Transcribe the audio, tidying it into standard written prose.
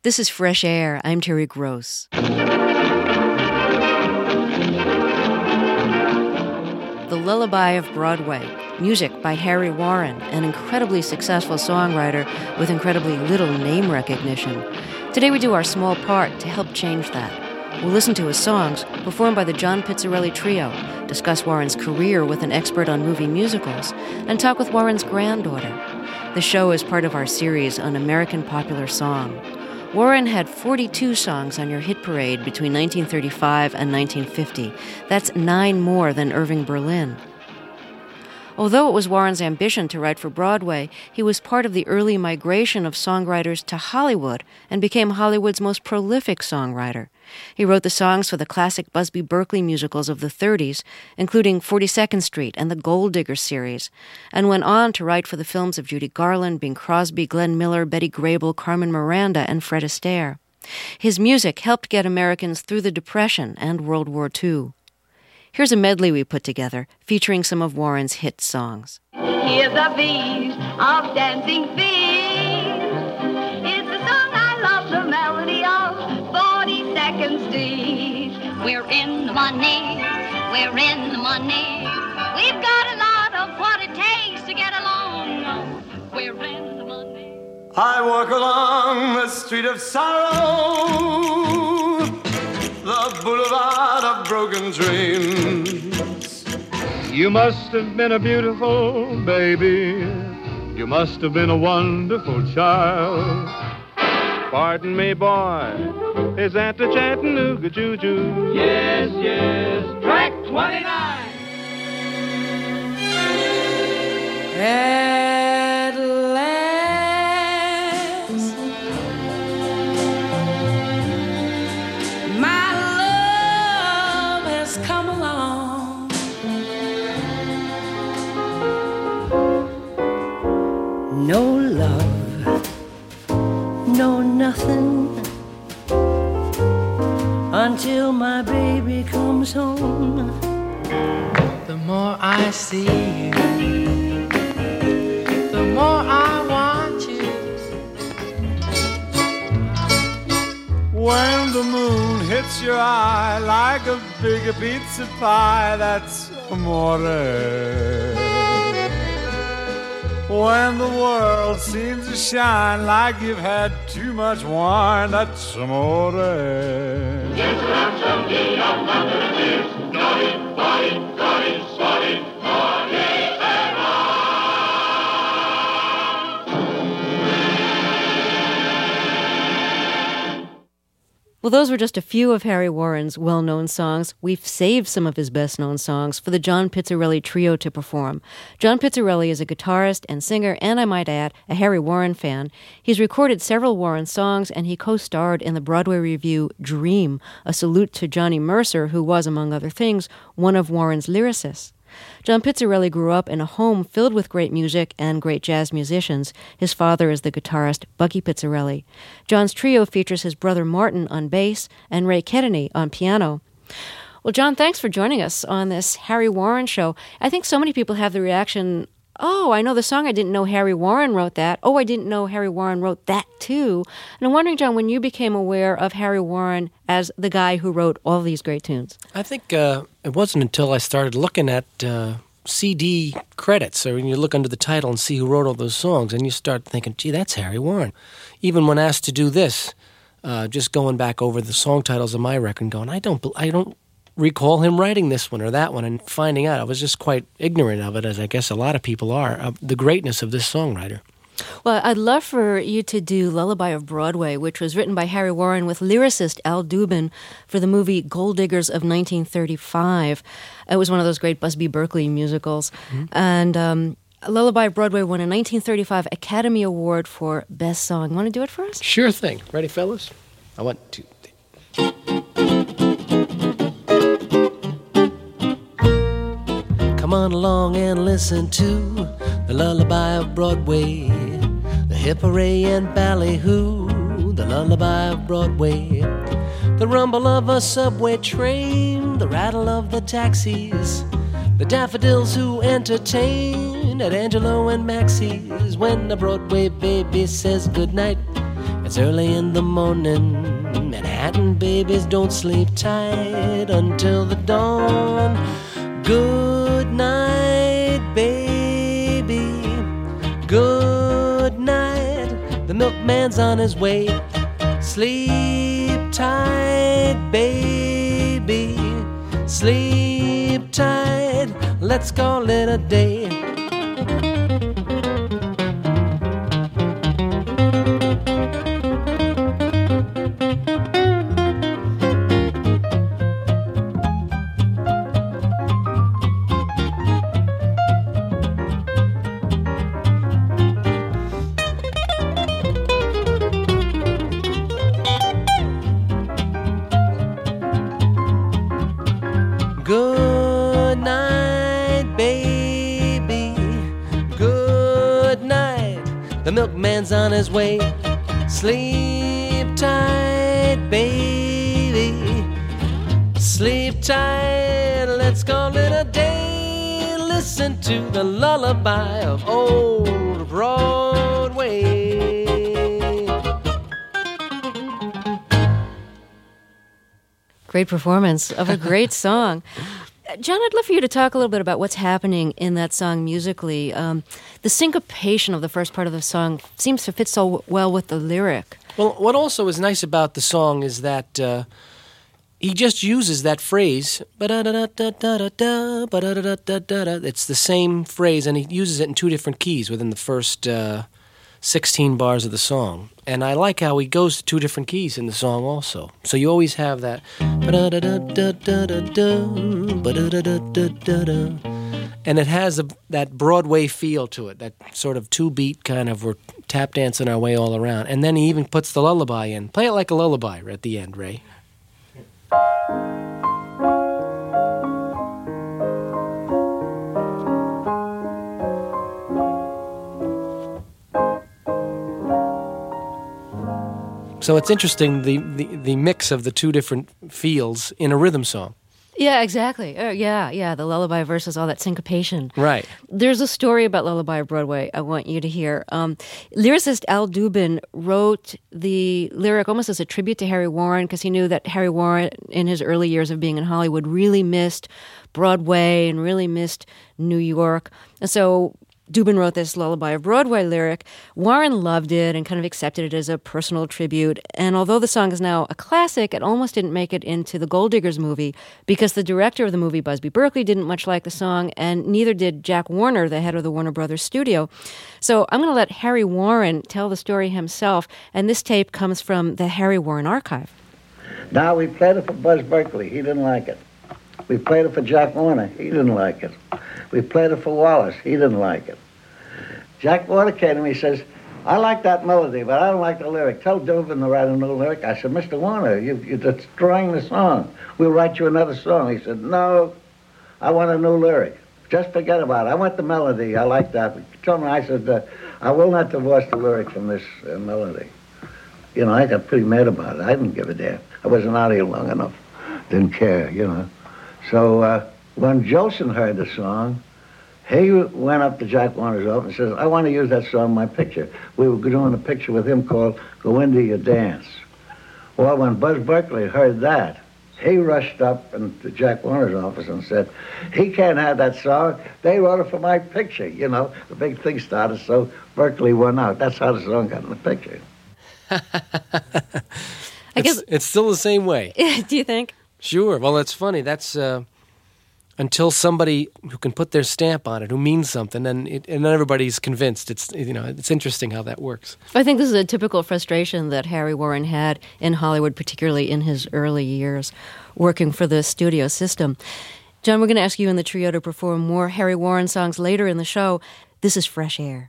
This is Fresh Air. I'm Terry Gross. The Lullaby of Broadway. Music by Harry Warren, an incredibly successful songwriter with incredibly little name recognition. Today we do our small part to help change that. We'll listen to his songs, performed by the John Pizzarelli Trio, discuss Warren's career with an expert on movie musicals, and talk with Warren's granddaughter. The show is part of our series on American popular song. Warren had 42 songs on your hit parade between 1935 and 1950. That's 9 more than Irving Berlin. Although it was Warren's ambition to write for Broadway, he was part of the early migration of songwriters to Hollywood and became Hollywood's most prolific songwriter. He wrote the songs for the classic Busby Berkeley musicals of the 30s, including 42nd Street and the Gold Digger series, and went on to write for the films of Judy Garland, Bing Crosby, Glenn Miller, Betty Grable, Carmen Miranda, and Fred Astaire. His music helped get Americans through the Depression and World War II. Here's a medley we put together, featuring some of Warren's hit songs. Here's a piece of Dancing Feet. It's a song I love, the melody of 42nd Street. We're in the money, we're in the money. We've got a lot of what it takes to get along. We're in the money. I walk along the street of sorrow, the boulevard of broken dreams. You must have been a beautiful baby. You must have been a wonderful child. Pardon me, boy, is that the Chattanooga Juju? Yes, yes, track 29. At last, my love has come along. No love, no nothing, until my baby comes home. The more I see you, the more I want you. When the moon hits your eye like a big pizza pie, that's amore. When the world seems to shine like you've had too much wine, that's amore. Yes, I'm something of mother is. Naughty, naughty, naughty, naughty, naughty, and Well, those were just a few of Harry Warren's well-known songs. We've saved some of his best-known songs for the John Pizzarelli Trio to perform. John Pizzarelli is a guitarist and singer, and I might add, a Harry Warren fan. He's recorded several Warren songs, and he co-starred in the Broadway revue Dream, a salute to Johnny Mercer, who was, among other things, one of Warren's lyricists. John Pizzarelli grew up in a home filled with great music and great jazz musicians. His father is the guitarist Bucky Pizzarelli. John's trio features his brother Martin on bass and Ray Kennedy on piano. Well, John, thanks for joining us on this Harry Warren show. I think so many people have the reaction, oh, I know the song, I didn't know Harry Warren wrote that. Oh, I didn't know Harry Warren wrote that too. And I'm wondering, John, when you became aware of Harry Warren as the guy who wrote all these great tunes? I think it wasn't until I started looking at CD credits, or when you look under the title and see who wrote all those songs, and you start thinking, gee, that's Harry Warren. Even when asked to do this, just going back over the song titles of my record and going, I don't recall him writing this one or that one, and finding out, I was just quite ignorant of it, as I guess a lot of people are, of the greatness of this songwriter. Well, I'd love for you to do Lullaby of Broadway, which was written by Harry Warren with lyricist Al Dubin for the movie Gold Diggers of 1935. It was one of those great Busby Berkeley musicals. Mm-hmm. And Lullaby of Broadway won a 1935 Academy Award for Best Song. Want to do it for us? Sure thing. Ready, fellas? I want to... Come on along and listen to the Lullaby of Broadway, the hip hooray and ballyhoo, the Lullaby of Broadway, the rumble of a subway train, the rattle of the taxis, the daffodils who entertain at Angelo and Maxie's when the Broadway baby says goodnight. It's early in the morning. Manhattan babies don't sleep tight until the dawn. Good night, baby. Good night. The milkman's on his way. Sleep tight, baby. Sleep tight. Let's call it a day. Good night, baby. Good night. The milkman's on his way. Sleep tight, baby. Sleep tight. Let's call it a day. Listen to the lullaby of old Broadway. Great performance of a great song. John, I'd love for you to talk a little bit about what's happening in that song musically. The syncopation of the first part of the song seems to fit so well with the lyric. Well, what also is nice about the song is that he just uses that phrase, ba-da-da-da-da-da-da, ba-da-da-da-da-da. It's the same phrase, and he uses it in two different keys within the first 16 bars of the song. And I like how he goes to two different keys in the song also. So you always have that and it has that Broadway feel to it, that sort of two-beat kind of, we're tap dancing our way all around. And then he even puts the lullaby in. Play it like a lullaby at the end, Ray. So it's interesting, the mix of the two different feels in a rhythm song. Yeah, exactly. Yeah, the lullaby versus all that syncopation. Right. There's a story about Lullaby of Broadway I want you to hear. Lyricist Al Dubin wrote the lyric almost as a tribute to Harry Warren, because he knew that Harry Warren, in his early years of being in Hollywood, really missed Broadway and really missed New York. And so Dubin wrote this Lullaby of Broadway lyric. Warren loved it and kind of accepted it as a personal tribute. And although the song is now a classic, it almost didn't make it into the Gold Diggers movie because the director of the movie, Busby Berkeley, didn't much like the song, and neither did Jack Warner, the head of the Warner Brothers studio. So I'm going to let Harry Warren tell the story himself, and this tape comes from the Harry Warren archive. Now, we played it for Buzz Berkeley. He didn't like it. We played it for Jack Warner. He didn't like it. We played it for Wallace. He didn't like it. Jack Warner came to me and says, I like that melody, but I don't like the lyric. Tell Dubin to write a new lyric. I said, Mr. Warner, you're destroying the song. We'll write you another song. He said, no, I want a new lyric. Just forget about it. I want the melody. I like that. He told me, I said, I will not divorce the lyric from this melody. You know, I got pretty mad about it. I didn't give a damn. I wasn't out here long enough. Didn't care, you know. So when Jolson heard the song, he went up to Jack Warner's office and says, I want to use that song in my picture. We were doing a picture with him called Go Into Your Dance. Well, when Buzz Berkeley heard that, he rushed up into Jack Warner's office and said, he can't have that song. They wrote it for my picture. You know, the big thing started, so Berkeley won out. That's how the song got in the picture. I guess it's still the same way. Do you think? Sure. Well, that's funny. That's until somebody who can put their stamp on it, who means something, and everybody's convinced. It's it's interesting how that works. I think this is a typical frustration that Harry Warren had in Hollywood, particularly in his early years, working for the studio system. John, we're going to ask you and the trio to perform more Harry Warren songs later in the show. This is Fresh Air.